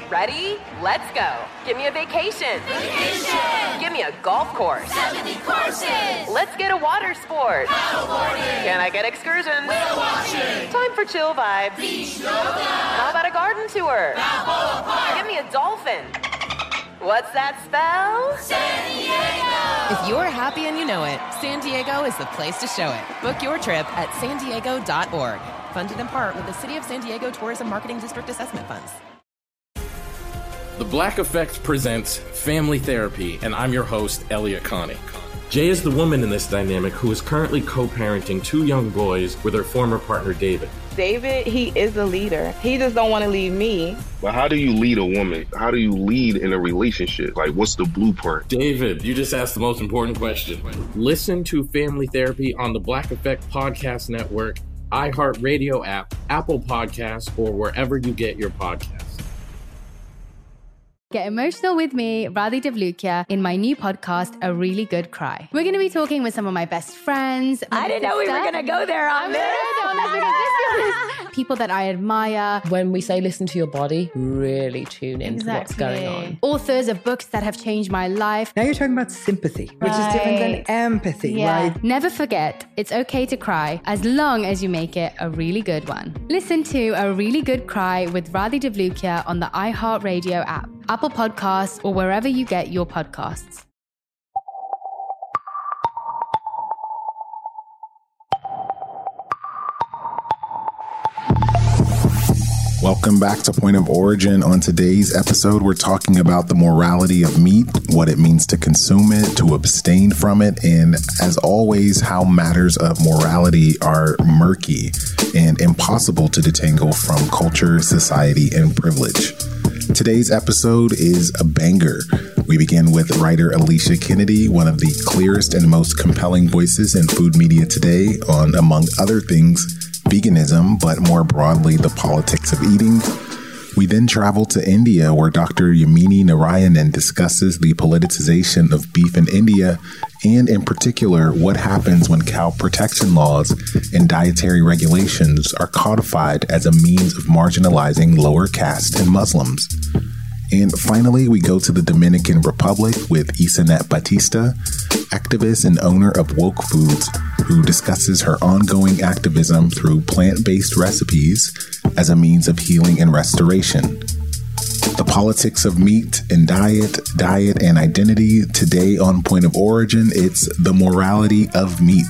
Ready? Let's go. Give me a vacation. Vacation! Give me a golf course. 70 courses! Let's get a water sport. Paddleboarding! Can I get excursions? Whale watching! Time for chill vibes. Beach yoga! How about a garden tour? Balboa Park! Give me a dolphin. What's that spell? San Diego! If you're happy and you know it, San Diego is the place to show it. Book your trip at sandiego.org. Funded in part with the City of San Diego Tourism Marketing District Assessment Funds. The Black Effect presents Family Therapy, and I'm your host, Elliot Connie. Jay is the woman in this dynamic who is currently co-parenting 2 young boys with her former partner, David. David, he is a leader. He just don't want to leave me. But how do you lead a woman? How do you lead in a relationship? Like, what's the blueprint? David, you just asked the most important question. Listen to Family Therapy on the Black Effect Podcast Network, iHeartRadio app, Apple Podcasts, or wherever you get your podcasts. Get emotional with me, Radhi Devlukia, in my new podcast, A Really Good Cry. We're going to be talking with some of my best friends. I didn't know we were going to go there on this. People that I admire. When we say listen to your body, really tune into what's going on. Authors of books that have changed my life. Now you're talking about sympathy, which is different than empathy, right? Never forget, it's okay to cry as long as you make it a really good one. Listen to A Really Good Cry with Radhi Devlukia on the iHeartRadio app, Apple Podcasts, or wherever you get your podcasts. Welcome back to Point of Origin. On today's episode, we're talking about the morality of meat, what it means to consume it, to abstain from it, and as always, how matters of morality are murky and impossible to detangle from culture, society, and privilege. Today's episode is a banger. We begin with writer Alicia Kennedy, one of the clearest and most compelling voices in food media today on, among other things, veganism, but more broadly, the politics of eating. We then travel to India, where Dr. Yamini Narayanan discusses the politicization of beef in India, and in particular, what happens when cow protection laws and dietary regulations are codified as a means of marginalizing lower caste and Muslims. And finally, we go to the Dominican Republic with Isanet Batista, activist and owner of Woke Foods, who discusses her ongoing activism through plant-based recipes as a means of healing and restoration. The politics of meat and diet and identity. Today on Point of Origin, it's the morality of meat.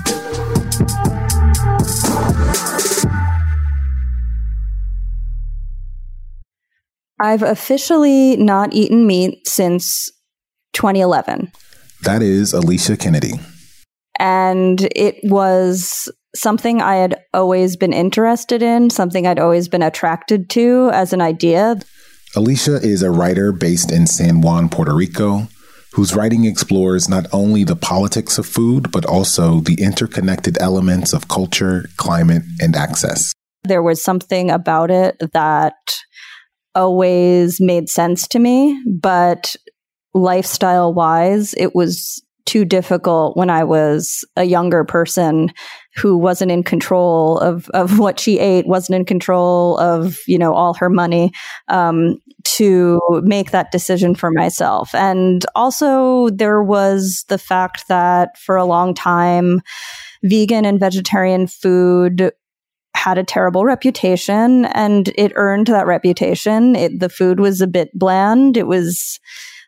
I've officially not eaten meat since 2011. That is Alicia Kennedy. And it was something I had always been interested in, something I'd always been attracted to as an idea. Alicia is a writer based in San Juan, Puerto Rico, whose writing explores not only the politics of food, but also the interconnected elements of culture, climate, and access. There was something about it that always made sense to me, but lifestyle-wise, it was too difficult when I was a younger person who wasn't in control of what she ate, wasn't in control of, all her money, to make that decision for myself. And also there was the fact that for a long time, vegan and vegetarian food had a terrible reputation, and it earned that reputation. The food was a bit bland. It was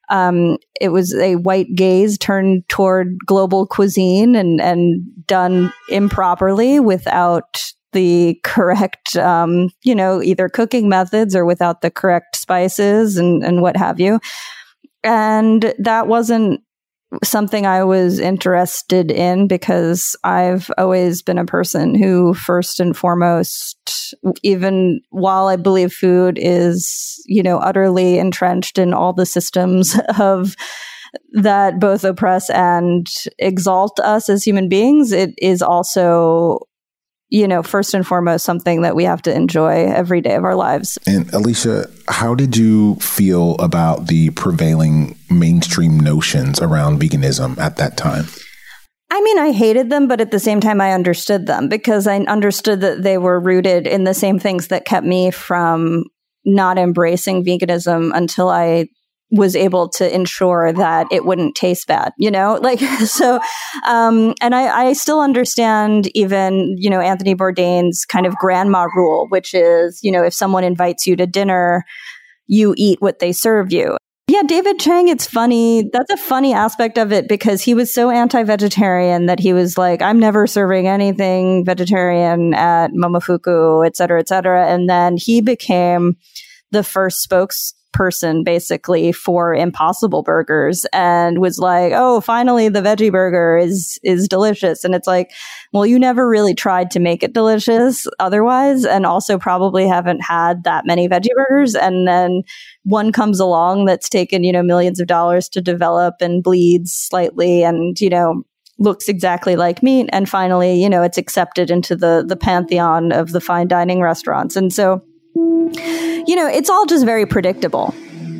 a white gaze turned toward global cuisine and done improperly without the correct, either cooking methods or without the correct spices and what have you. And that wasn't something I was interested in, because I've always been a person who, first and foremost, even while I believe food is, utterly entrenched in all the systems of that both oppress and exalt us as human beings, it is also, first and foremost, something that we have to enjoy every day of our lives. And Alicia, how did you feel about the prevailing mainstream notions around veganism at that time? I mean, I hated them, but at the same time, I understood them, because I understood that they were rooted in the same things that kept me from not embracing veganism until I was able to ensure that it wouldn't taste bad, like, so, and I still understand even, Anthony Bourdain's kind of grandma rule, which is, if someone invites you to dinner, you eat what they serve you. Yeah, David Chang, it's funny. That's a funny aspect of it because he was so anti-vegetarian that he was like, I'm never serving anything vegetarian at Momofuku, et cetera, et cetera. And then he became the first spokesperson basically for Impossible Burgers and was like, oh, finally the veggie burger is delicious. And it's like, well, you never really tried to make it delicious otherwise, and also probably haven't had that many veggie burgers. And then one comes along that's taken, millions of dollars to develop and bleeds slightly and, looks exactly like meat. And finally, it's accepted into the pantheon of the fine dining restaurants. And so, it's all just very predictable.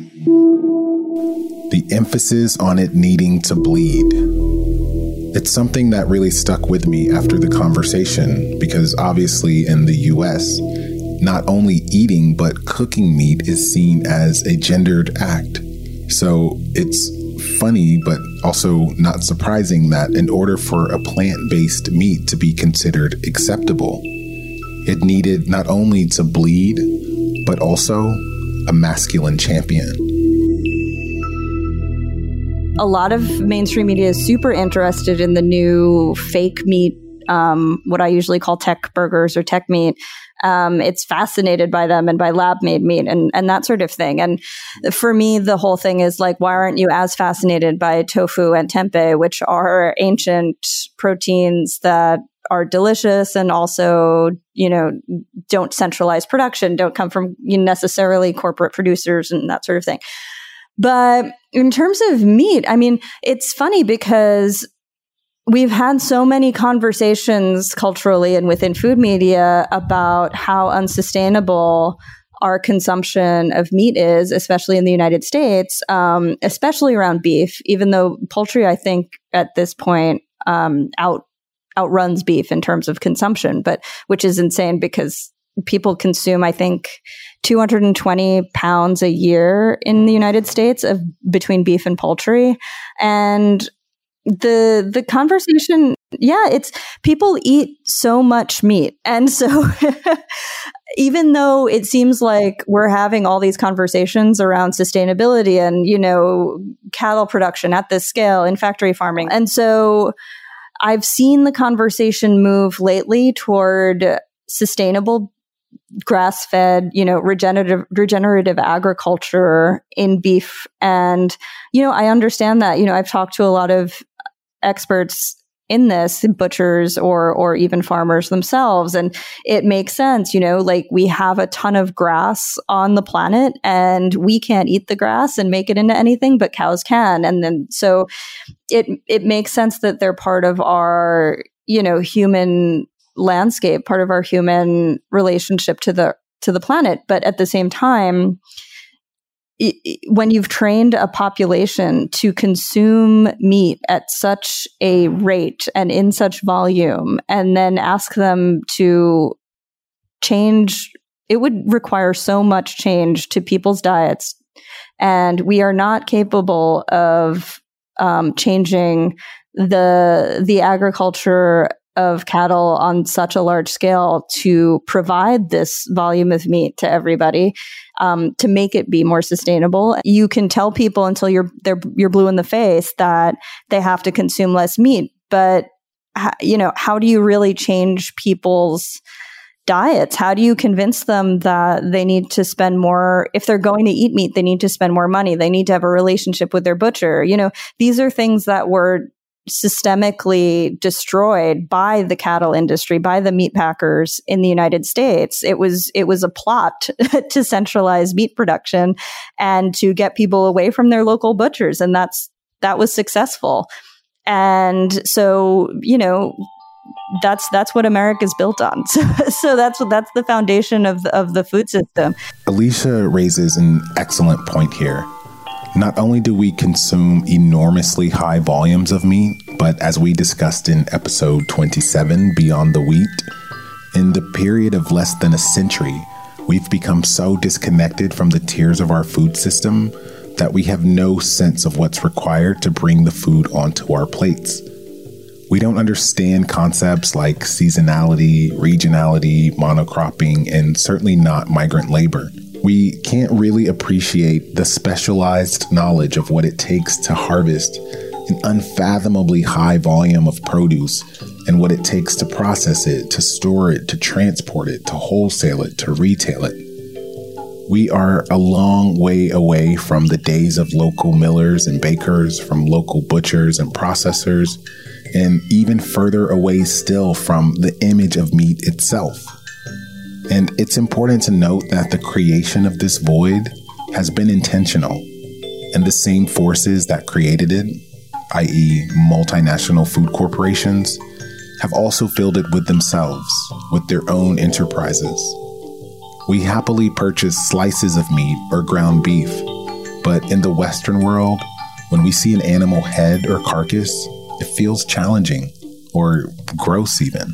The emphasis on it needing to bleed. It's something that really stuck with me after the conversation because obviously in the US, not only eating but cooking meat is seen as a gendered act. So it's funny but also not surprising that in order for a plant-based meat to be considered acceptable, it needed not only to bleed, but also a masculine champion. A lot of mainstream media is super interested in the new fake meat, what I usually call tech burgers or tech meat. It's fascinated by them and by lab-made meat and that sort of thing. And for me, the whole thing is like, why aren't you as fascinated by tofu and tempeh, which are ancient proteins that are delicious and also, don't centralize production, don't come from necessarily corporate producers and that sort of thing. But in terms of meat, I mean, it's funny because we've had so many conversations culturally and within food media about how unsustainable our consumption of meat is, especially in the United States, especially around beef, even though poultry, I think at this point, outruns beef in terms of consumption, but which is insane because people consume, I think, 220 pounds a year in the United States of between beef and poultry. And the conversation, it's people eat so much meat. And so even though it seems like we're having all these conversations around sustainability and, cattle production at this scale in factory farming. And so I've seen the conversation move lately toward sustainable grass-fed, regenerative agriculture in beef. And, I understand that, I've talked to a lot of experts in this, butchers or even farmers themselves. And it makes sense, like we have a ton of grass on the planet and we can't eat the grass and make it into anything, but cows can. And then, so it makes sense that they're part of our, human landscape, part of our human relationship to the planet. But at the same time, when you've trained a population to consume meat at such a rate and in such volume, and then ask them to change, it would require so much change to people's diets. And we are not capable of changing the agriculture of cattle on such a large scale to provide this volume of meat to everybody, to make it be more sustainable. You can tell people until you're blue in the face that they have to consume less meat, but how do you really change people's diets? How do you convince them that they need to spend more, if they're going to eat meat, they need to spend more money, they need to have a relationship with their butcher? These are things that were systemically destroyed by the cattle industry, by the meat packers in the United States. It was a plot to centralize meat production and to get people away from their local butchers. And that was successful. And so, that's what America's built on. So that's the foundation of the food system. Alicia raises an excellent point here. Not only do we consume enormously high volumes of meat, but as we discussed in episode 27, Beyond the Wheat, in the period of less than a century, We've become so disconnected from the tiers of our food system that we have no sense of what's required to bring the food onto our plates. We don't understand concepts like seasonality, regionality, monocropping, and certainly not migrant labor. We can't really appreciate the specialized knowledge of what it takes to harvest an unfathomably high volume of produce and what it takes to process it, to store it, to transport it, to wholesale it, to retail it. We are a long way away from the days of local millers and bakers, from local butchers and processors, and even further away still from the image of meat itself. And it's important to note that the creation of this void has been intentional, and the same forces that created it, i.e. multinational food corporations, have also filled it with themselves, with their own enterprises. We happily purchase slices of meat or ground beef, but in the Western world, when we see an animal head or carcass, it feels challenging or gross even.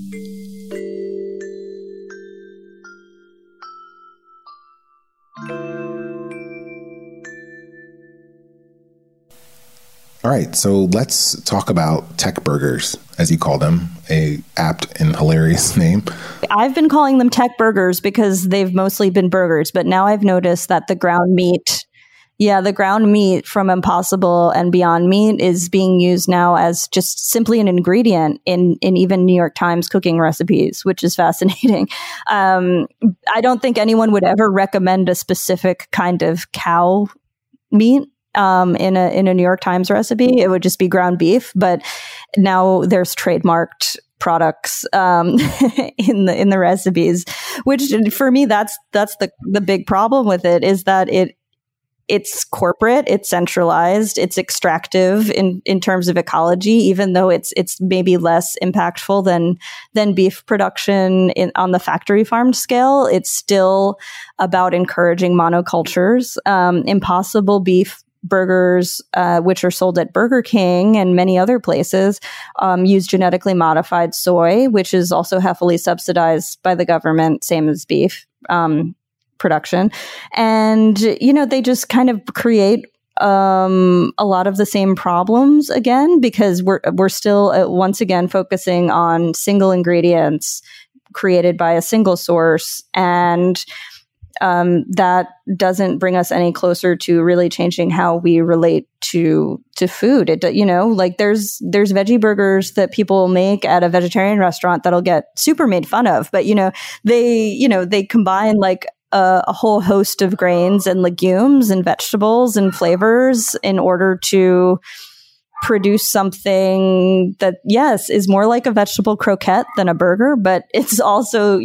All right, so let's talk about tech burgers, as you call them, a apt and hilarious name. I've been calling them tech burgers because they've mostly been burgers, but now I've noticed that the ground meat from Impossible and Beyond Meat is being used now as just simply an ingredient in even New York Times cooking recipes, which is fascinating. I don't think anyone would ever recommend a specific kind of cow meat in a New York Times recipe. It would just be ground beef, but now there's trademarked products in the recipes, which for me that's the big problem with it, is that it's corporate, it's centralized, it's extractive in terms of ecology, even though it's maybe less impactful than beef production on the factory farmed scale. It's still about encouraging monocultures. Impossible beef burgers, which are sold at Burger King and many other places, use genetically modified soy, which is also heavily subsidized by the government, same as beef production. And, they just kind of create a lot of the same problems again, because we're still once again focusing on single ingredients created by a single source, and that doesn't bring us any closer to really changing how we relate to food. There's veggie burgers that people make at a vegetarian restaurant that'll get super made fun of, but they combine like a whole host of grains and legumes and vegetables and flavors in order to produce something that, yes, is more like a vegetable croquette than a burger, but it's also,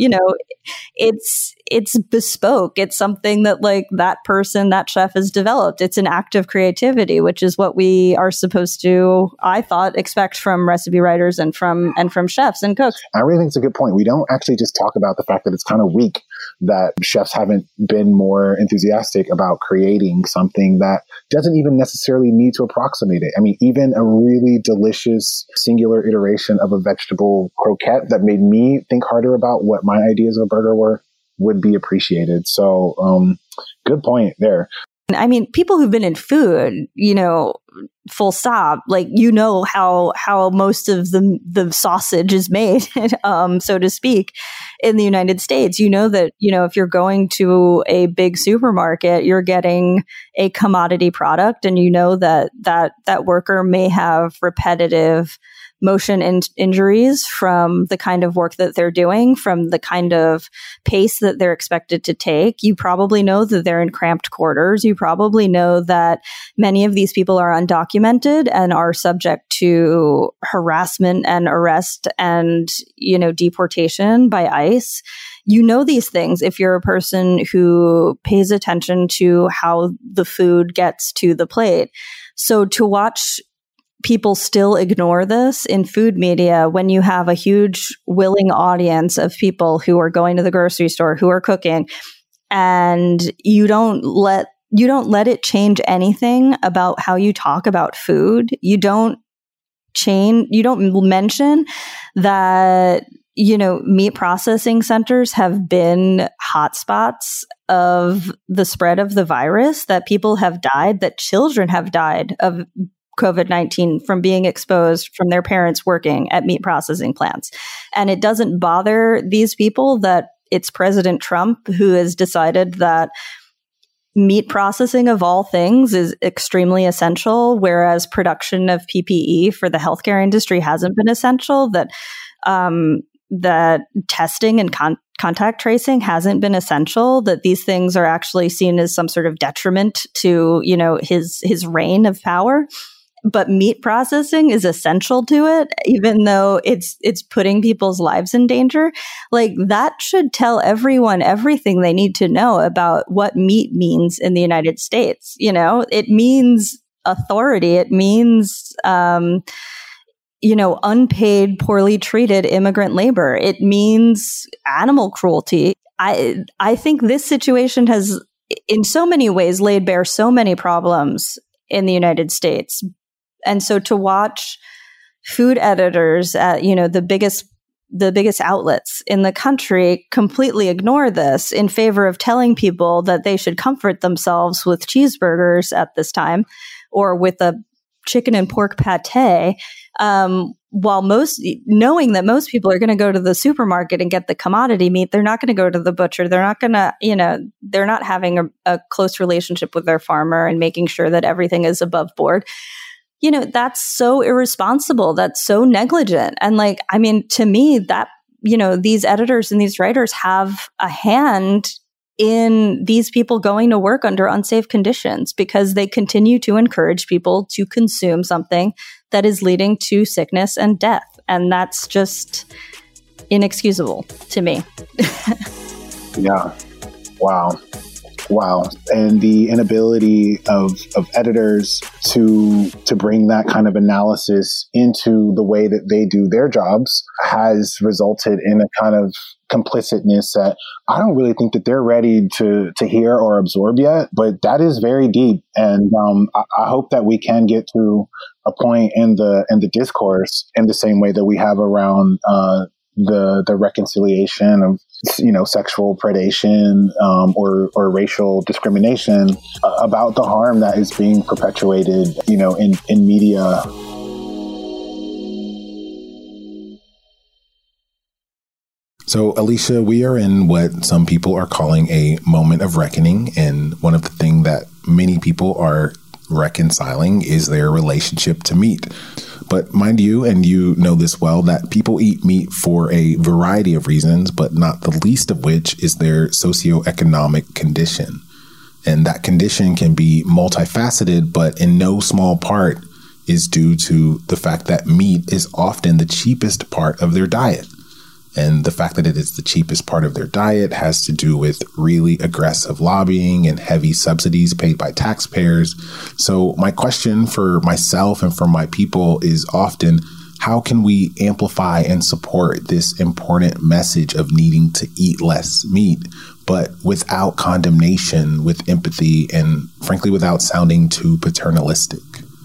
it's bespoke. It's something that like that person, that chef has developed. It's an act of creativity, which is what we are supposed to, I thought, expect from recipe writers and from chefs and cooks. I really think it's a good point. We don't actually just talk about the fact that it's kind of weak that chefs haven't been more enthusiastic about creating something that doesn't even necessarily need to approximate it. I mean, even a really delicious singular iteration of a vegetable croquette that made me think harder about what my ideas of a burger were would be appreciated. So, good point there. I mean, people who've been in food, full stop, like, how most of the sausage is made, so to speak, in the United States. That, if you're going to a big supermarket, you're getting a commodity product, and that worker may have repetitive motion injuries from the kind of work that they're doing, from the kind of pace that they're expected to take. You probably know that they're in cramped quarters. You probably know that many of these people are undocumented and are subject to harassment and arrest and, deportation by ICE. These things if you're a person who pays attention to how the food gets to the plate. So to watch people still ignore this in food media when you have a huge willing audience of people who are going to the grocery store, who are cooking, and you don't let it change anything about how you talk about food. You don't mention that meat processing centers have been hotspots of the spread of the virus, that people have died, that children have died of COVID-19 from being exposed from their parents working at meat processing plants. And it doesn't bother these people that it's President Trump who has decided that meat processing of all things is extremely essential, whereas production of PPE for the healthcare industry hasn't been essential, that testing and contact tracing hasn't been essential, that these things are actually seen as some sort of detriment to, his reign of power. But meat processing is essential to it, even though it's putting people's lives in danger. Like, that should tell everyone everything they need to know about what meat means in the United States. It means authority. It means, unpaid, poorly treated immigrant labor. It means animal cruelty. I think this situation has, in so many ways, laid bare so many problems in the United States. And so to watch food editors at, the biggest outlets in the country completely ignore this in favor of telling people that they should comfort themselves with cheeseburgers at this time, or with a chicken and pork pate, while knowing that most people are going to go to the supermarket and get the commodity meat, they're not going to go to the butcher. They're not going to, they're not having a close relationship with their farmer and making sure that everything is above board. That's so irresponsible. That's so negligent. And to me, that, these editors and these writers have a hand in these people going to work under unsafe conditions, because they continue to encourage people to consume something that is leading to sickness and death. And that's just inexcusable to me. Yeah. Wow. And the inability of editors to bring that kind of analysis into the way that they do their jobs has resulted in a kind of complicitness that I don't really think that they're ready to hear or absorb yet, but that is very deep. And I hope that we can get to a point in the discourse in the same way that we have around the reconciliation of sexual predation or racial discrimination about the harm that is being perpetuated in media. So, Alicia, we are in what some people are calling a moment of reckoning. And one of the things that many people are reconciling is their relationship to meat. But mind you, and you know this well, that people eat meat for a variety of reasons, but not the least of which is their socioeconomic condition. And that condition can be multifaceted, but in no small part is due to the fact that meat is often the cheapest part of their diet. And the fact that it is the cheapest part of their diet has to do with really aggressive lobbying and heavy subsidies paid by taxpayers. So my question for myself and for my people is often, how can we amplify and support this important message of needing to eat less meat, but without condemnation, with empathy, and frankly, without sounding too paternalistic?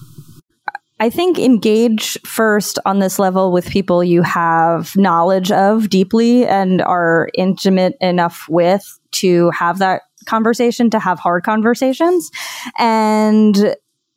I think engage first on this level with people you have knowledge of deeply and are intimate enough with to have that conversation, to have hard conversations. And,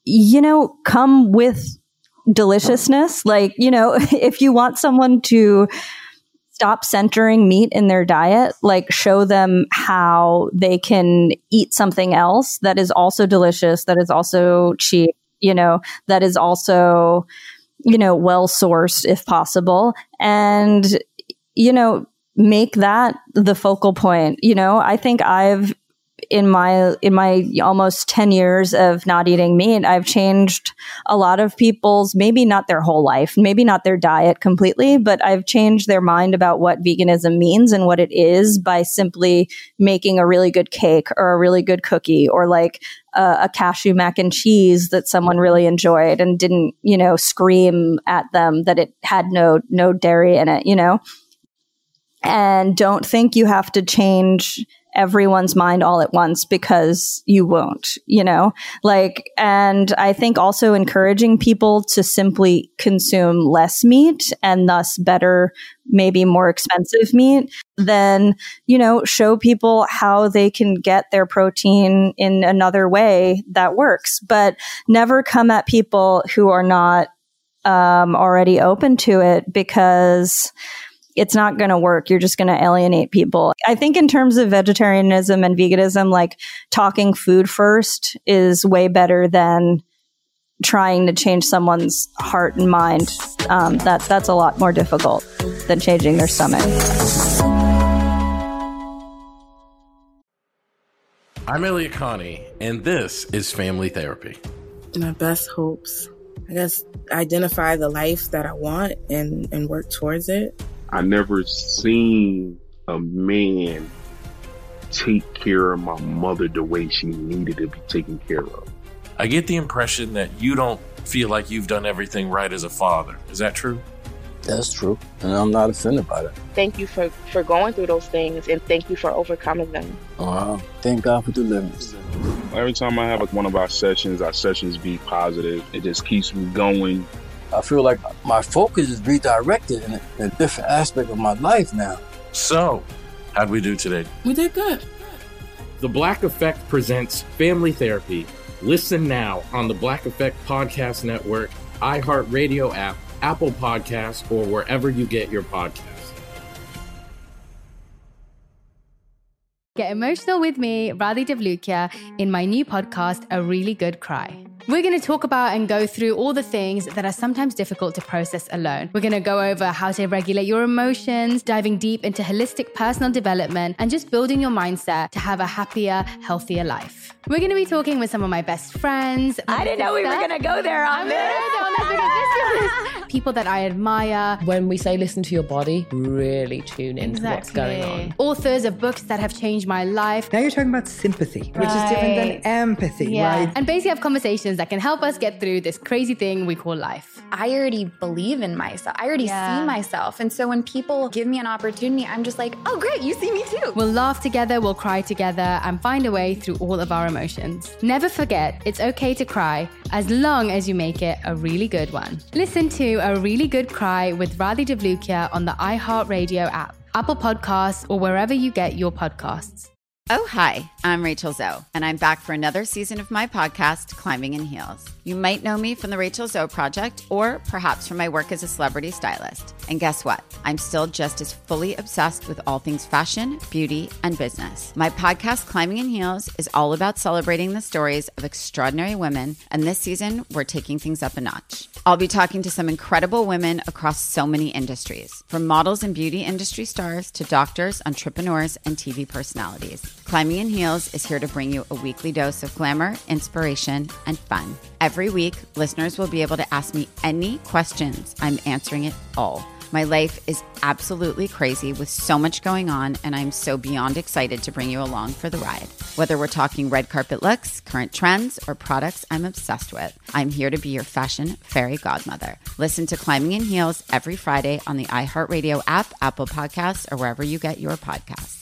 come with deliciousness. If you want someone to stop centering meat in their diet, show them how they can eat something else that is also delicious, that is also cheap, that is also, well sourced if possible, and, make that the focal point. I think I've, in my almost 10 years of not eating meat, I've changed a lot of people's, maybe not their whole life, maybe not their diet completely, but I've changed their mind about what veganism means and what it is by simply making a really good cake or a really good cookie, or a cashew mac and cheese that someone really enjoyed and didn't, scream at them that it had no dairy in it, And don't think you have to change everyone's mind all at once, because you won't, and I think also encouraging people to simply consume less meat and thus better, maybe more expensive meat, then, show people how they can get their protein in another way that works, but never come at people who are not already open to it, because it's not going to work. You're just going to alienate people. I think in terms of vegetarianism and veganism, talking food first is way better than trying to change someone's heart and mind. That's a lot more difficult than changing their stomach. I'm Elliot Connie, and this is Family Therapy. My best hopes, I guess, identify the life that I want and work towards it. I never seen a man take care of my mother the way she needed to be taken care of. I get the impression that you don't feel like you've done everything right as a father. Is that true? That's true, and I'm not offended by that. Thank you for going through those things, and thank you for overcoming them. Wow. Thank God for deliverance. Every time I have one of our sessions be positive. It just keeps me going. I feel like my focus is redirected in a different aspect of my life now. So, how'd we do today? We did good. The Black Effect presents Family Therapy. Listen now on the Black Effect Podcast Network, iHeartRadio app, Apple Podcasts, or wherever you get your podcasts. Get emotional with me, Radhi Devlukia, in my new podcast, A Really Good Cry. We're going to talk about and go through all the things that are sometimes difficult to process alone. We're going to go over how to regulate your emotions, diving deep into holistic personal development, and just building your mindset to have a happier, healthier life. We're going to be talking with some of my best friends. I didn't know we were going to go there on this. People that I admire. When we say listen to your body, really tune into what's going on. Authors of books that have changed my life. Now you're talking about sympathy, which is different than empathy, right? And basically have conversations that can help us get through this crazy thing we call life. I already believe in myself. I already see myself. And so when people give me an opportunity, I'm just like, oh, great, you see me too. We'll laugh together, we'll cry together, and find a way through all of our emotions. Never forget, it's okay to cry, as long as you make it a really good one. Listen to A Really Good Cry with Radhi Devlukia on the iHeartRadio app, Apple Podcasts, or wherever you get your podcasts. Oh, hi, I'm Rachel Zoe, and I'm back for another season of my podcast, Climbing in Heels. You might know me from the Rachel Zoe Project, or perhaps from my work as a celebrity stylist. And guess what? I'm still just as fully obsessed with all things fashion, beauty, and business. My podcast, Climbing in Heels, is all about celebrating the stories of extraordinary women, and this season, we're taking things up a notch. I'll be talking to some incredible women across so many industries, from models and beauty industry stars to doctors, entrepreneurs, and TV personalities. Climbing in Heels is here to bring you a weekly dose of glamour, inspiration, and fun. Every week, listeners will be able to ask me any questions. I'm answering it all. My life is absolutely crazy with so much going on, and I'm so beyond excited to bring you along for the ride. Whether we're talking red carpet looks, current trends, or products I'm obsessed with, I'm here to be your fashion fairy godmother. Listen to Climbing in Heels every Friday on the iHeartRadio app, Apple Podcasts, or wherever you get your podcasts.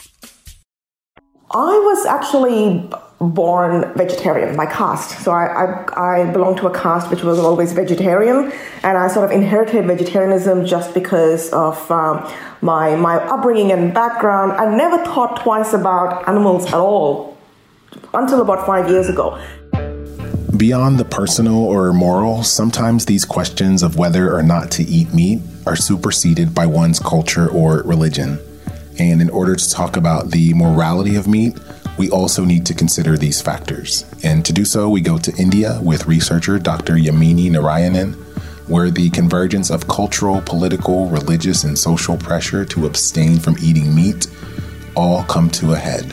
I was actually born vegetarian by caste. So I belong to a caste which was always vegetarian, and I sort of inherited vegetarianism just because of my upbringing and background. I never thought twice about animals at all until about 5 years ago. Beyond the personal or moral, sometimes these questions of whether or not to eat meat are superseded by one's culture or religion. And in order to talk about the morality of meat, we also need to consider these factors. And to do so, we go to India with researcher Dr. Yamini Narayanan, where the convergence of cultural, political, religious, and social pressure to abstain from eating meat all come to a head.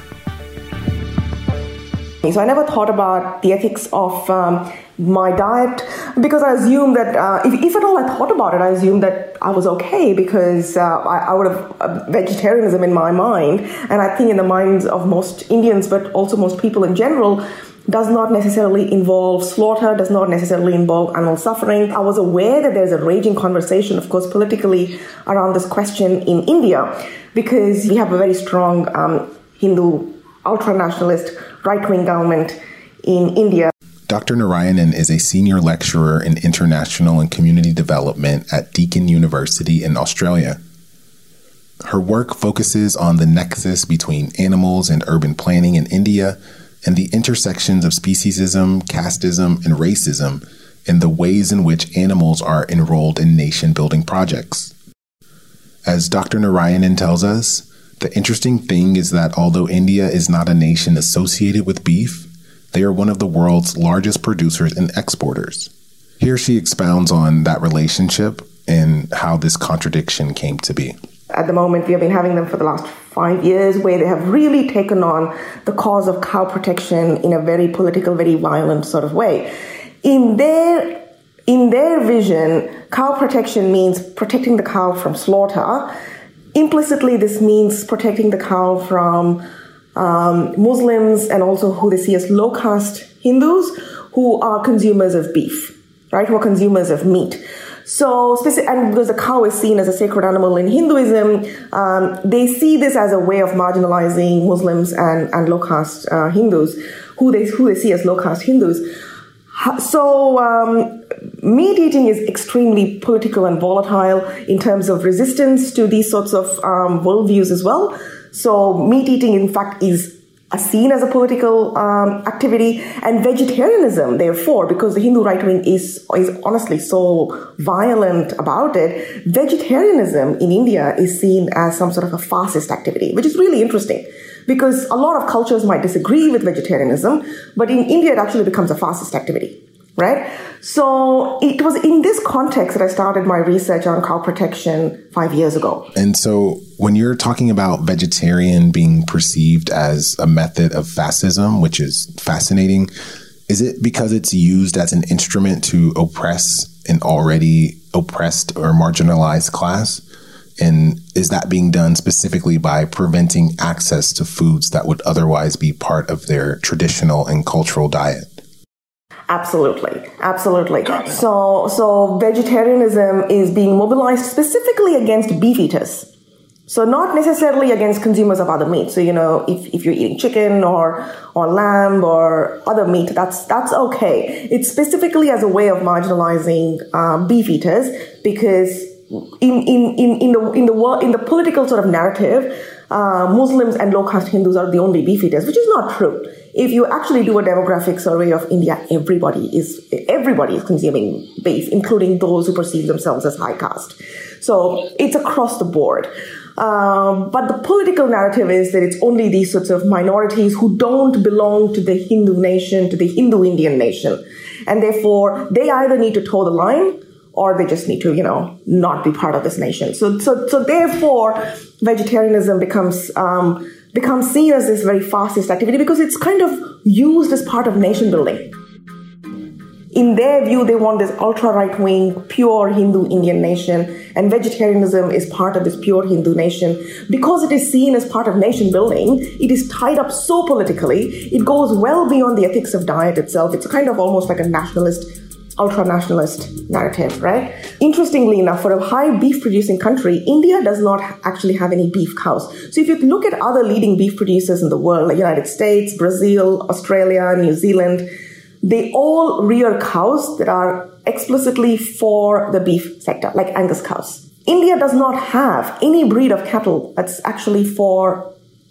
So I never thought about the ethics of my diet, because I assumed that if at all I thought about it, I assumed that I was okay, because I would have vegetarianism in my mind, and I think in the minds of most Indians, but also most people in general, does not necessarily involve slaughter, does not necessarily involve animal suffering. I was aware that there's a raging conversation, of course, politically around this question in India, because we have a very strong Hindu ultra-nationalist right-wing government in India. Dr. Narayanan is a senior lecturer in international and community development at Deakin University in Australia. Her work focuses on the nexus between animals and urban planning in India and the intersections of speciesism, casteism, and racism in the ways in which animals are enrolled in nation-building projects. As Dr. Narayanan tells us, the interesting thing is that although India is not a nation associated with beef, they are one of the world's largest producers and exporters. Here she expounds on that relationship and how this contradiction came to be. At the moment, we have been having them for the last 5 years, where they have really taken on the cause of cow protection in a very political, very violent sort of way. In their vision, cow protection means protecting the cow from slaughter. Implicitly, this means protecting the cow from Muslims and also who they see as low-caste Hindus who are consumers of beef, right? Who are consumers of meat. So, and because the cow is seen as a sacred animal in Hinduism, they see this as a way of marginalizing Muslims and low-caste Hindus, who they see as low-caste Hindus. So, meat eating is extremely political and volatile in terms of resistance to these sorts of worldviews as well. So meat eating, in fact, is seen as a political activity, and vegetarianism, therefore, because the Hindu right wing is honestly so violent about it, vegetarianism in India is seen as some sort of a fascist activity, which is really interesting because a lot of cultures might disagree with vegetarianism, but in India it actually becomes a fascist activity. Right? So it was in this context that I started my research on cow protection 5 years ago. And so when you're talking about vegetarian being perceived as a method of fascism, which is fascinating, is it because it's used as an instrument to oppress an already oppressed or marginalized class? And is that being done specifically by preventing access to foods that would otherwise be part of their traditional and cultural diet? Absolutely. So vegetarianism is being mobilized specifically against beef eaters. So not necessarily against consumers of other meat. So, if you're eating chicken or lamb or other meat, that's okay. It's specifically as a way of marginalizing beef eaters, because in the political sort of narrative, Muslims and low-caste Hindus are the only beef eaters, which is not true. If you actually do a demographic survey of India, everybody is consuming beef, including those who perceive themselves as high caste. So it's across the board. But the political narrative is that it's only these sorts of minorities who don't belong to the Hindu nation, to the Hindu Indian nation. And therefore, they either need to toe the line or they just need to, not be part of this nation. So therefore, vegetarianism becomes seen as this very fascist activity because it's kind of used as part of nation building. In their view, they want this ultra-right-wing, pure Hindu Indian nation, and vegetarianism is part of this pure Hindu nation. Because it is seen as part of nation building, it is tied up so politically, it goes well beyond the ethics of diet itself. It's kind of almost like a nationalist, ultra-nationalist narrative, right? Interestingly enough, for a high beef-producing country, India does not actually have any beef cows. So if you look at other leading beef producers in the world, like United States, Brazil, Australia, New Zealand, they all rear cows that are explicitly for the beef sector, like Angus cows. India does not have any breed of cattle that's actually for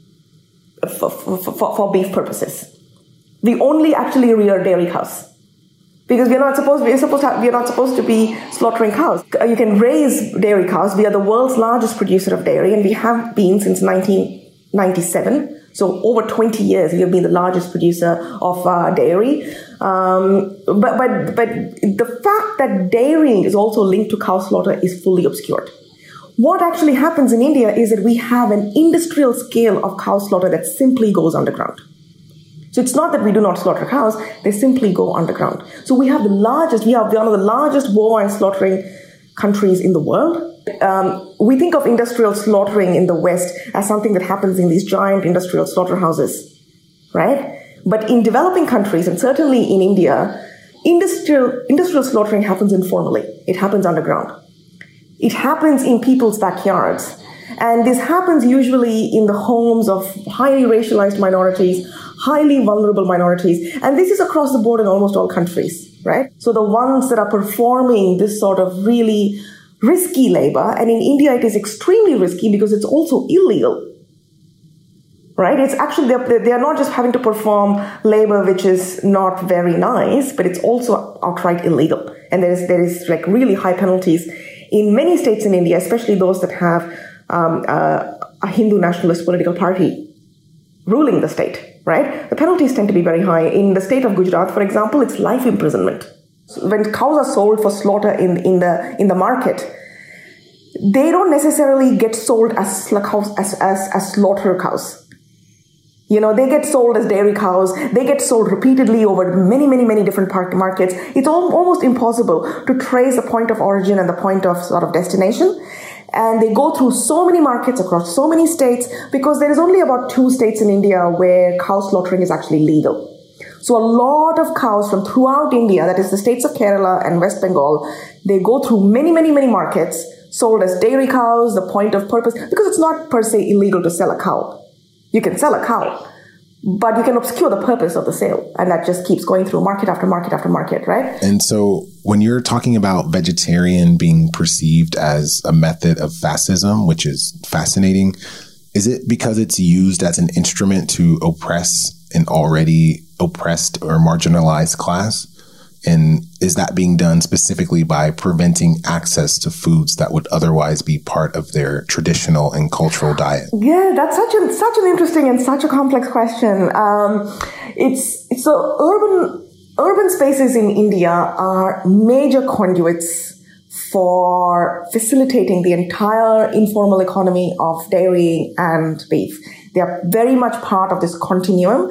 beef purposes. We only actually rear dairy cows. Because we're not supposed to be slaughtering cows. You can raise dairy cows. We are the world's largest producer of dairy, and we have been since 1997. So over 20 years, we have been the largest producer of dairy. But the fact that dairying is also linked to cow slaughter is fully obscured. What actually happens in India is that we have an industrial scale of cow slaughter that simply goes underground. So it's not that we do not slaughter cows, they simply go underground. So we are one of the largest bovine slaughtering countries in the world. We think of industrial slaughtering in the West as something that happens in these giant industrial slaughterhouses, right? But in developing countries, and certainly in India, industrial slaughtering happens informally. It happens underground. It happens in people's backyards. And this happens usually in the homes of highly racialized minorities, highly vulnerable minorities. And this is across the board in almost all countries, right? So the ones that are performing this sort of really risky labor, and in India it is extremely risky because it's also illegal. Right? It's actually, they are not just having to perform labor which is not very nice, but it's also outright illegal. And there is like really high penalties in many states in India, especially those that have a Hindu nationalist political party ruling the state, right? The penalties tend to be very high. In the state of Gujarat, for example, it's life imprisonment. So when cows are sold for slaughter in the market, they don't necessarily get sold as slaughter cows. You know, they get sold as dairy cows. They get sold repeatedly over many, many, many different markets. It's almost impossible to trace the point of origin and the point of sort of destination. And they go through so many markets across so many states because there is only about 2 states in India where cow slaughtering is actually legal. So a lot of cows from throughout India, that is the states of Kerala and West Bengal, they go through many, many, many markets, sold as dairy cows, the point of purpose, because it's not per se illegal to sell a cow. You can sell a cow, but you can obscure the purpose of the sale. And that just keeps going through market after market after market, right? And so when you're talking about vegetarian being perceived as a method of fascism, which is fascinating, is it because it's used as an instrument to oppress an already oppressed or marginalized class? And is that being done specifically by preventing access to foods that would otherwise be part of their traditional and cultural diet? Yeah, that's such an interesting and such a complex question. It's so urban spaces in India are major conduits for facilitating the entire informal economy of dairy and beef. They are very much part of this continuum.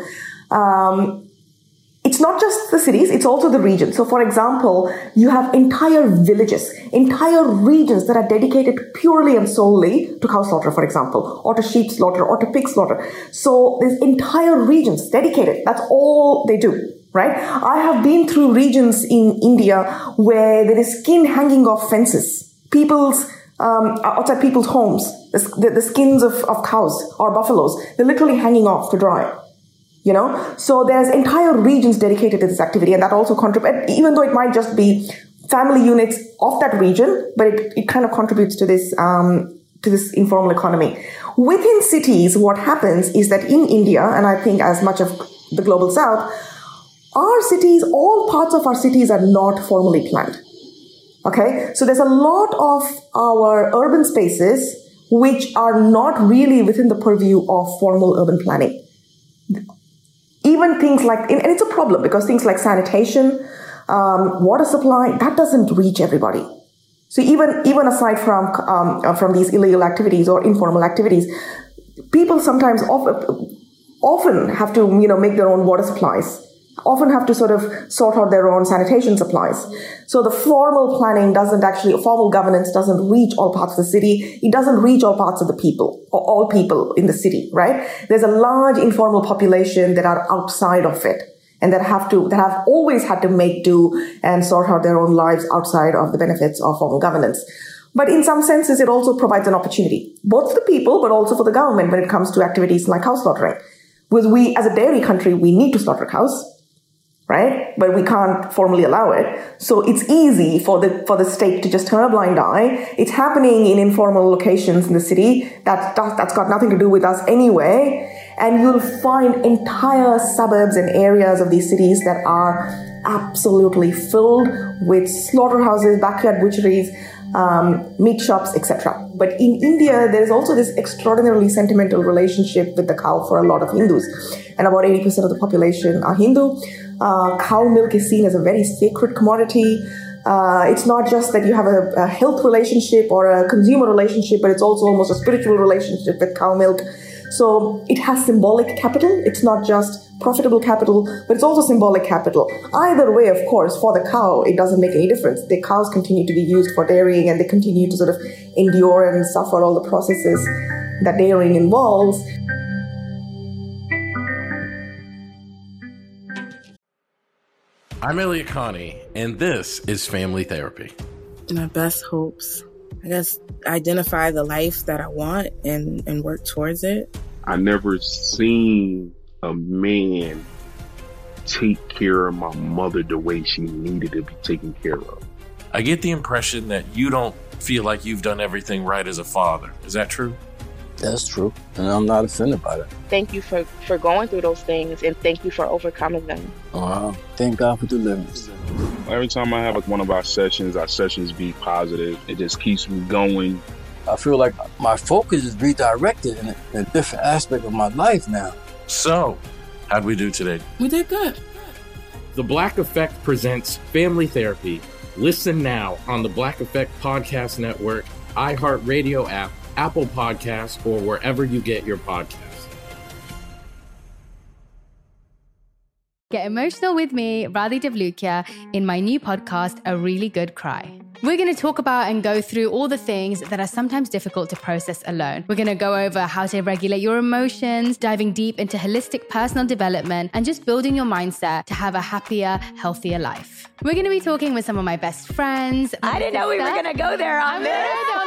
It's not just the cities, it's also the regions. So, for example, you have entire villages, entire regions that are dedicated purely and solely to cow slaughter, for example, or to sheep slaughter, or to pig slaughter. So, there's entire regions dedicated. That's all they do, right? I have been through regions in India where there is skin hanging off fences. Outside people's homes, the skins of cows or buffaloes, they're literally hanging off to dry. You know, so there's entire regions dedicated to this activity, and that also contributes, even though it might just be family units of that region, but it kind of contributes to this informal economy. Within cities, what happens is that in India, and I think as much of the global south, all parts of our cities are not formally planned. Okay, so there's a lot of our urban spaces which are not really within the purview of formal urban planning. Even things like, and it's a problem because things like sanitation, water supply, that doesn't reach everybody. So even aside from these illegal activities or informal activities, people sometimes often have to, make their own water supplies, often have to sort of sort out their own sanitation supplies. So the formal governance doesn't reach all parts of the city. It doesn't reach all parts of the people, or all people in the city, right? There's a large informal population that are outside of it and that have always had to make do and sort out their own lives outside of the benefits of formal governance. But in some senses, it also provides an opportunity, both for the people, but also for the government when it comes to activities like cow slaughtering. Because we, as a dairy country, we need to slaughter cows, right? But we can't formally allow it. So it's easy for the state to just turn a blind eye. It's happening in informal locations in the city. That's got nothing to do with us anyway. And you'll find entire suburbs and areas of these cities that are absolutely filled with slaughterhouses, backyard butcheries, meat shops, etc. But in India, there is also this extraordinarily sentimental relationship with the cow for a lot of Hindus. And about 80% of the population are Hindu. Cow milk is seen as a very sacred commodity. It's not just that you have a health relationship or a consumer relationship, but it's also almost a spiritual relationship with cow milk. So it has symbolic capital. It's not just profitable capital, but it's also symbolic capital. Either way, of course, for the cow, it doesn't make any difference. The cows continue to be used for dairying, and they continue to sort of endure and suffer all the processes that dairying involves. I'm Elliot Connie, and this is Family Therapy. My best hopes. I guess, identify the life that I want and work towards it. I never seen a man take care of my mother the way she needed to be taken care of. I get the impression that you don't feel like you've done everything right as a father. Is that true? That's true. And I'm not offended by that. Thank you for going through those things, and thank you for overcoming them. Wow. Thank God for deliverance. Every time I have one of our sessions be positive. It just keeps me going. I feel like my focus is redirected in a different aspect of my life now. So, how'd we do today? We did good. The Black Effect presents Family Therapy. Listen now on the Black Effect Podcast Network, iHeartRadio app, Apple Podcasts, or wherever you get your podcasts. Get emotional with me, Radhi Devlukia, in my new podcast, A Really Good Cry. We're going to talk about and go through all the things that are sometimes difficult to process alone. We're going to go over how to regulate your emotions, diving deep into holistic personal development, and just building your mindset to have a happier, healthier life. We're going to be talking with some of my best friends. I didn't know we were going to go there on this.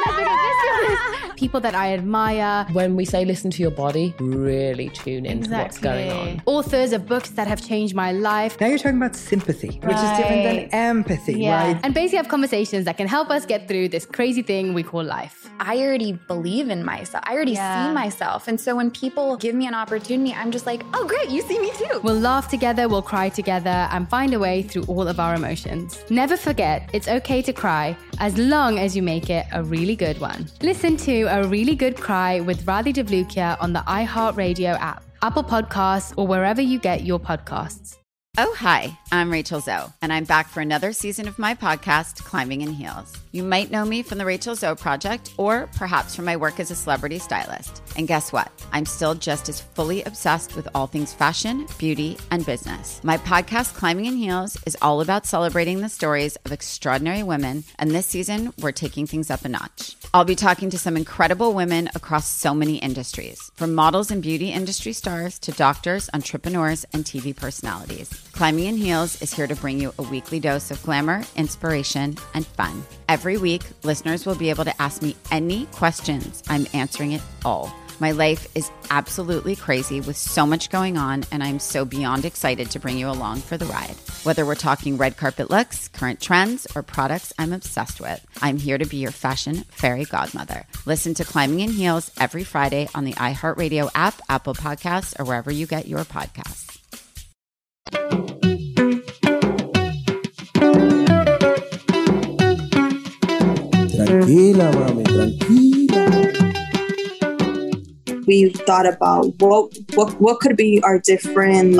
People that I admire. When we say listen to your body, really tune into what's going on. Authors of books that have changed my life. Now you're talking about sympathy, which is different than empathy, right? And basically have conversations that can help us get through this crazy thing we call life. I already believe in myself. I already see myself. And so when people give me an opportunity, I'm just like, oh, great, you see me too. We'll laugh together, we'll cry together, and find a way through all of our emotions. Never forget, it's okay to cry as long as you make it a really good one. Listen to A Really Good Cry with Radhi Devlukia on the iHeartRadio app, Apple Podcasts, or wherever you get your podcasts. Oh, hi, I'm Rachel Zoe, and I'm back for another season of my podcast, Climbing in Heels. You might know me from the Rachel Zoe Project, or perhaps from my work as a celebrity stylist. And guess what? I'm still just as fully obsessed with all things fashion, beauty, and business. My podcast, Climbing in Heels, is all about celebrating the stories of extraordinary women, and this season, we're taking things up a notch. I'll be talking to some incredible women across so many industries, from models and beauty industry stars to doctors, entrepreneurs, and TV personalities. Climbing in Heels is here to bring you a weekly dose of glamour, inspiration, and fun. Every week, listeners will be able to ask me any questions. I'm answering it all. My life is absolutely crazy with so much going on, and I'm so beyond excited to bring you along for the ride. Whether we're talking red carpet looks, current trends, or products I'm obsessed with, I'm here to be your fashion fairy godmother. Listen to Climbing in Heels every Friday on the iHeartRadio app, Apple Podcasts, or wherever you get your podcasts. Tranquila, mami, tranquila. We thought about what could be our different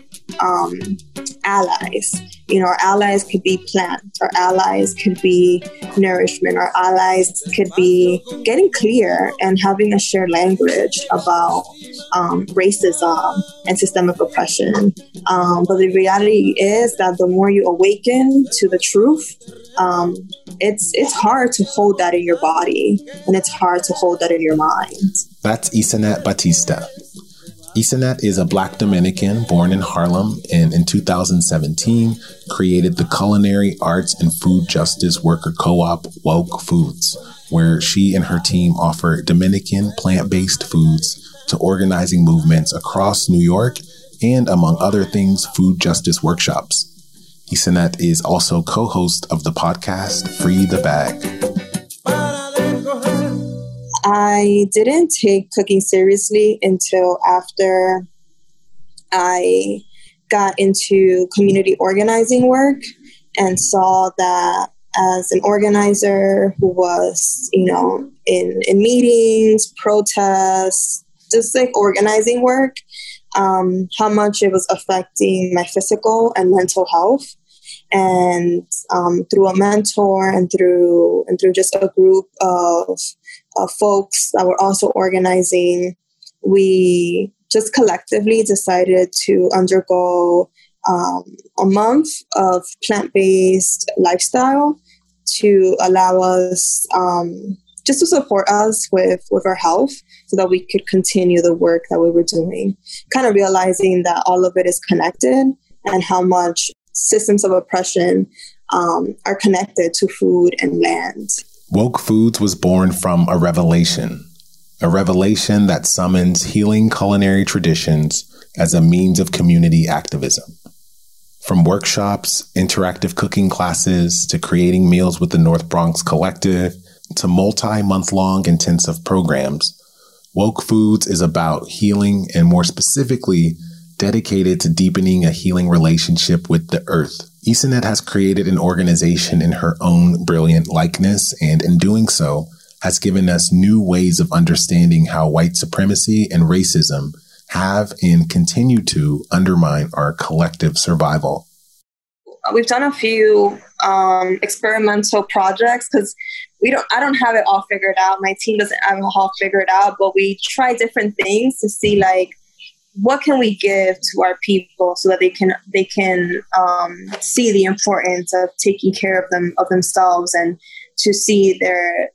allies. You know, our allies could be plants, our allies could be nourishment, our allies could be getting clear and having a shared language about racism and systemic oppression. But the reality is that the more you awaken to the truth, it's hard to hold that in your body, and it's hard to hold that in your mind. That's Isanet Batista. Isanet is a Black Dominican born in Harlem and in 2017 created the Culinary Arts and Food Justice Worker Co-op Woke Foods, where she and her team offer Dominican plant-based foods to organizing movements across New York and, among other things, food justice workshops. Isanet is also co-host of the podcast Free the Bag. I didn't take cooking seriously until after I got into community organizing work and saw that as an organizer who was, you know, in meetings, protests, just like organizing work, how much it was affecting my physical and mental health. And through a mentor and through just a group of folks that were also organizing, we just collectively decided to undergo a month of plant-based lifestyle to allow us just to support us with our health so that we could continue the work that we were doing, kind of realizing that all of it is connected and how much systems of oppression are connected to food and land. Woke Foods was born from a revelation that summons healing culinary traditions as a means of community activism. From workshops, interactive cooking classes, to creating meals with the North Bronx Collective, to multi-month-long intensive programs, Woke Foods is about healing and, more specifically, dedicated to deepening a healing relationship with the earth. Esanet has created an organization in her own brilliant likeness, and in doing so, has given us new ways of understanding how white supremacy and racism have and continue to undermine our collective survival. We've done a few experimental projects because I don't have it all figured out. My team doesn't have it all figured out, but we try different things to see like what can we give to our people so that they can see the importance of taking care of themselves, and to see their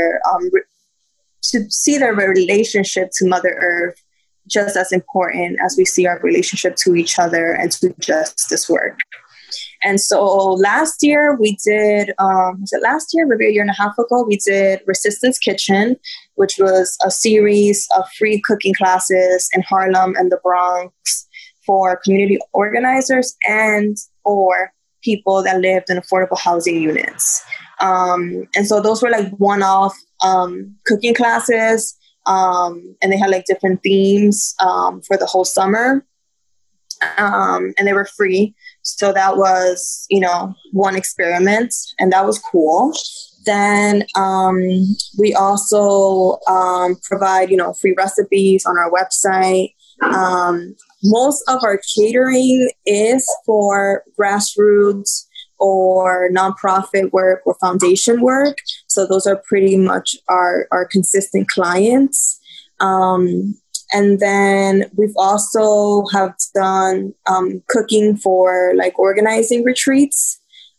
relationship to Mother Earth just as important as we see our relationship to each other and to justice work. And so last year we did, maybe a year and a half ago, we did Resistance Kitchen, which was a series of free cooking classes in Harlem and the Bronx for community organizers and or people that lived in affordable housing units. And so those were like one-off cooking classes, and they had like different themes for the whole summer, and they were free. So that was, one experiment, and that was cool. Then we also provide, free recipes on our website. Most of our catering is for grassroots or nonprofit work or foundation work. So those are pretty much our consistent clients. And then we've also have done cooking for like organizing retreats.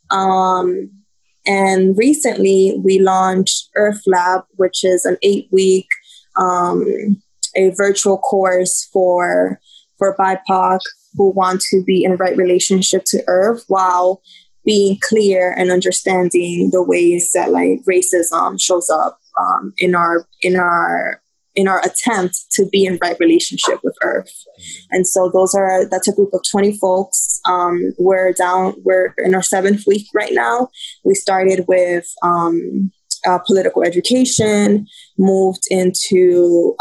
And recently we launched Earth Lab, which is an 8-week a virtual course for BIPOC who want to be in right relationship to Earth while being clear and understanding the ways that like racism shows up in our attempt to be in right relationship with Earth. And so that's a group of 20 folks. We're in our 7th week right now. We started with political education, moved into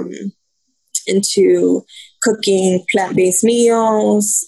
cooking plant-based meals,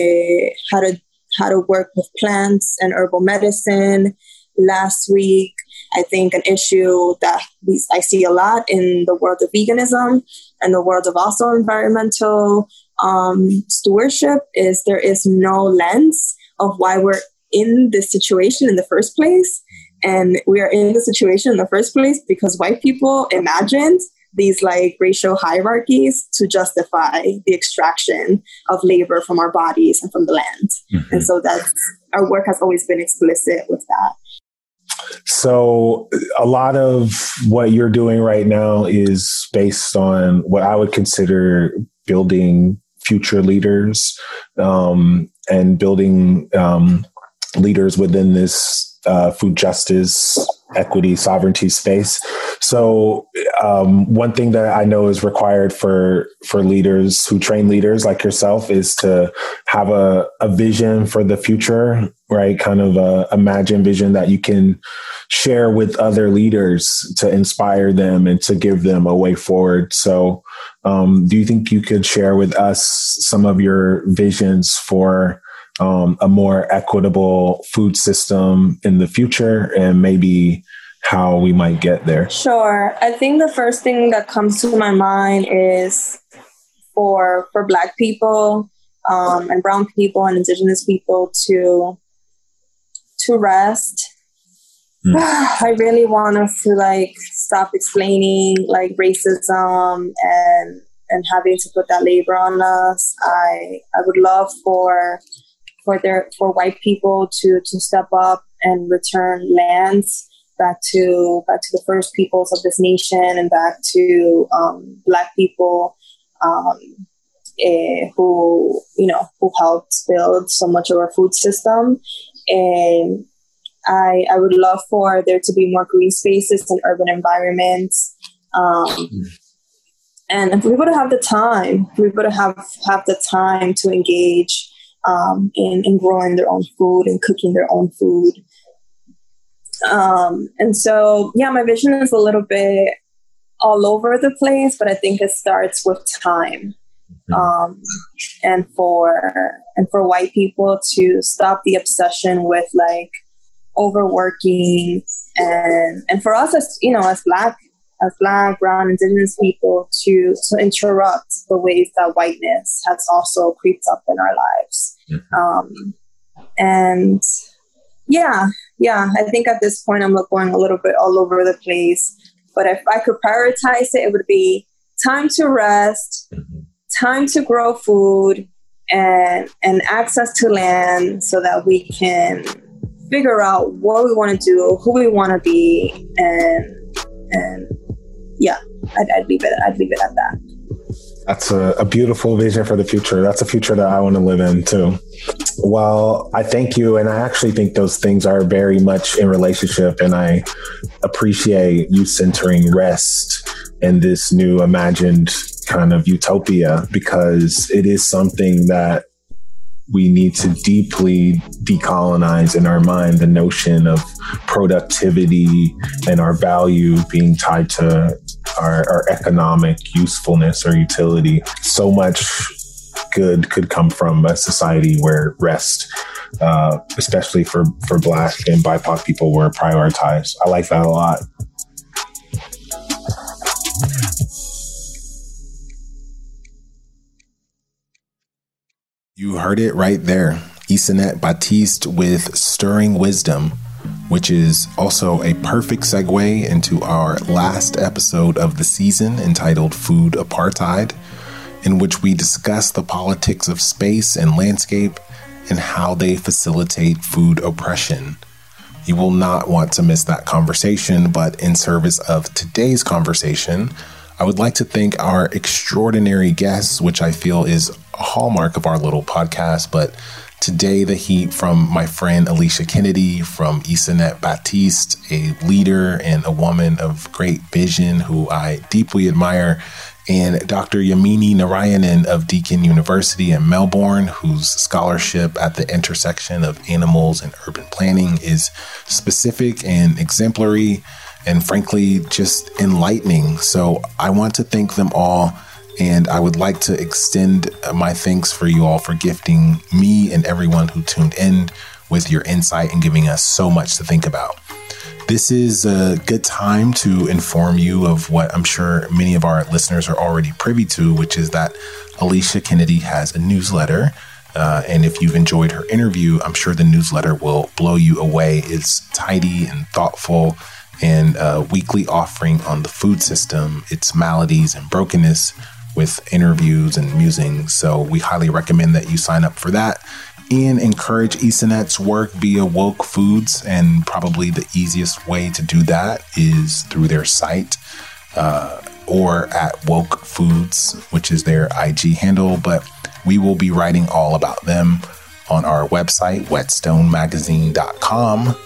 how to work with plants and herbal medicine. Last week, I think an issue that I see a lot in the world of veganism and the world of also environmental stewardship is there is no lens of why we're in this situation in the first place. And we are in the situation in the first place because white people imagined these like racial hierarchies to justify the extraction of labor from our bodies and from the land. Mm-hmm. And so our work has always been explicit with that. So a lot of what you're doing right now is based on what I would consider building future leaders and building leaders within this food justice, equity, sovereignty space. So one thing that I know is required for leaders who train leaders like yourself is to have a vision for the future, right? Kind of a imagined vision that you can share with other leaders to inspire them and to give them a way forward. So do you think you could share with us some of your visions for a more equitable food system in the future and maybe how we might get there? Sure. I think the first thing that comes to my mind is for Black people and brown people and indigenous people to rest. I really want us to like stop explaining like racism and having to put that labor on us. I would love for white people to step up and return lands back to the first peoples of this nation and back to Black people who helped build so much of our food system. And I would love for there to be more green spaces in urban environments. And for people to have the time, for people to have the time to engage in growing their own food and cooking their own food. And so, yeah, my vision is a little bit all over the place, but I think it starts with time. And for white people to stop the obsession with like overworking, and for us as Black, brown, indigenous people to interrupt the ways that whiteness has also creeped up in our lives. And yeah, I think at this point I'm going a little bit all over the place. But if I could prioritize it, it would be time to rest, time to grow food, and access to land so that we can figure out what we want to do, who we want to be, and yeah, I'd leave it at that. That's a beautiful vision for the future. That's a future that I want to live in too. Well, I thank you. And I actually think those things are very much in relationship. And I appreciate you centering rest in this new imagined kind of utopia, because it is something that we need to deeply decolonize in our mind, the notion of productivity and our value being tied to our economic usefulness or utility. So much good could come from a society where rest, especially for Black and BIPOC people, were prioritized. I like that a lot. You heard it right there. Isanette Batiste with Stirring Wisdom, which is also a perfect segue into our last episode of the season entitled Food Apartheid, in which we discuss the politics of space and landscape and how they facilitate food oppression. You will not want to miss that conversation, but in service of today's conversation, I would like to thank our extraordinary guests, which I feel is a hallmark of our little podcast. But today, the heat from my friend Alicia Kennedy, from Isanette Batiste, a leader and a woman of great vision who I deeply admire, and Dr. Yamini Narayanan of Deakin University in Melbourne, whose scholarship at the intersection of animals and urban planning is specific and exemplary, and frankly, just enlightening. So I want to thank them all. And I would like to extend my thanks for you all for gifting me and everyone who tuned in with your insight and giving us so much to think about. This is a good time to inform you of what I'm sure many of our listeners are already privy to, which is that Alicia Kennedy has a newsletter. And if you've enjoyed her interview, I'm sure the newsletter will blow you away. It's tidy and thoughtful, and a weekly offering on the food system, its maladies and brokenness, with interviews and musings. So we highly recommend that you sign up for that and encourage Isanette's work via Woke Foods. And probably the easiest way to do that is through their site or at Woke Foods, which is their IG handle. But we will be writing all about them on our website, whetstonemagazine.com,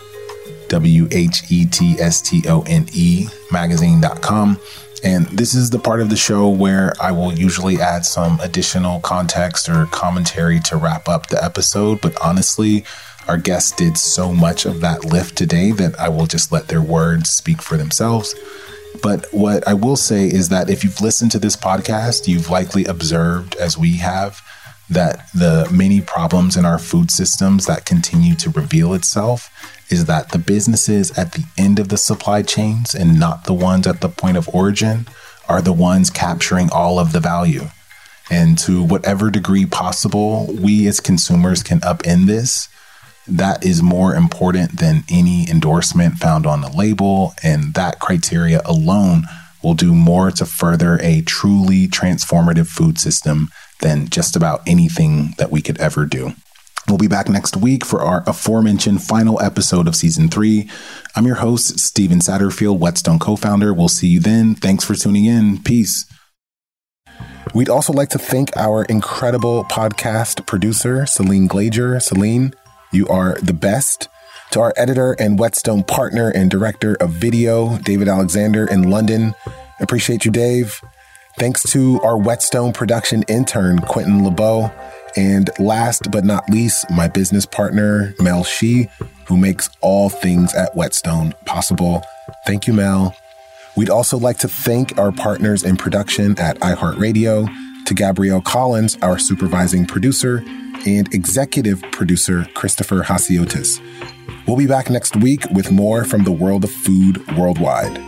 WHETSTONE magazine.com. And this is the part of the show where I will usually add some additional context or commentary to wrap up the episode. But honestly, our guests did so much of that lift today that I will just let their words speak for themselves. But what I will say is that if you've listened to this podcast, you've likely observed, as we have, that the many problems in our food systems that continue to reveal itself is that the businesses at the end of the supply chains and not the ones at the point of origin are the ones capturing all of the value. And to whatever degree possible, we as consumers can upend this. That is more important than any endorsement found on the label. And that criteria alone will do more to further a truly transformative food system than just about anything that we could ever do. We'll be back next week for our aforementioned final episode of season 3. I'm your host, Steven Satterfield, Whetstone co-founder. We'll see you then. Thanks for tuning in. Peace. We'd also like to thank our incredible podcast producer, Celine Glager. Celine, you are the best. To our editor and Whetstone partner and director of video, David Alexander in London. Appreciate you, Dave. Thanks to our Whetstone production intern, Quentin LeBeau. And last but not least, my business partner, Mel Shee, who makes all things at Whetstone possible. Thank you, Mel. We'd also like to thank our partners in production at iHeartRadio, to Gabrielle Collins, our supervising producer, and executive producer, Christopher Hasiotis. We'll be back next week with more from the world of food worldwide.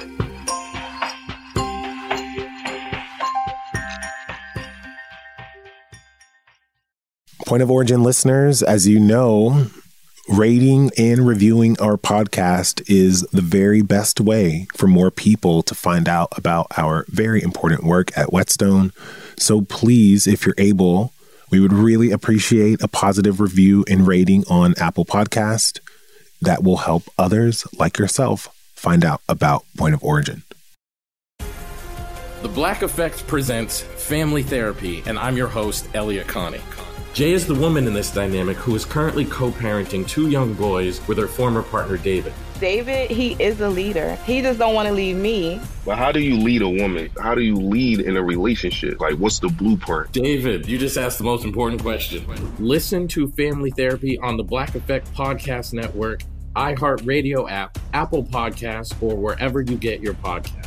Point of Origin listeners, as you know, rating and reviewing our podcast is the very best way for more people to find out about our very important work at Whetstone. So please, if you're able, we would really appreciate a positive review and rating on Apple Podcast. That will help others like yourself find out about Point of Origin. The Black Effect presents Family Therapy, and I'm your host, Elia Connie. Jay is the woman in this dynamic who is currently co-parenting two young boys with her former partner, David. David, he is a leader. He just don't want to leave me. But how do you lead a woman? How do you lead in a relationship? Like, what's the blueprint? David, you just asked the most important question. Listen to Family Therapy on the Black Effect Podcast Network, iHeartRadio app, Apple Podcasts, or wherever you get your podcasts.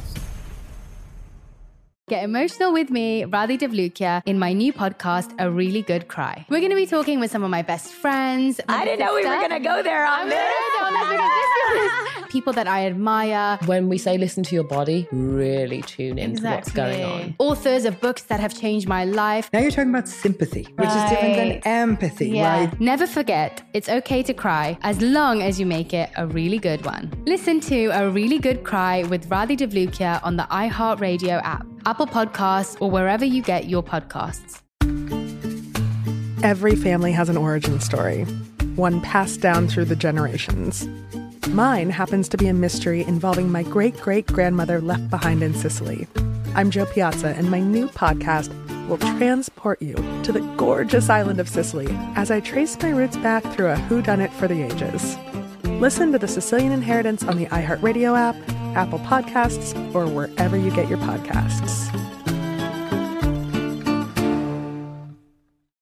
Get emotional with me, Radhi Devlukia, in my new podcast, A Really Good Cry. We're going to be talking with some of my best friends. I didn't know we were going to go there on this. People that I admire. When we say listen to your body, really tune into what's going on. Authors of books that have changed my life. Now you're talking about sympathy, which is different than empathy, right? Never forget, it's okay to cry as long as you make it a really good one. Listen to A Really Good Cry with Radhi Devlukia on the iHeartRadio app, Apple Podcasts, or wherever you get your podcasts. Every family has an origin story, one passed down through the generations. Mine happens to be a mystery involving my great-great-grandmother left behind in Sicily. I'm Jo Piazza, and my new podcast will transport you to the gorgeous island of Sicily as I trace my roots back through a whodunit for the ages. Listen to The Sicilian Inheritance on the iHeartRadio app, Apple Podcasts, or wherever you get your podcasts.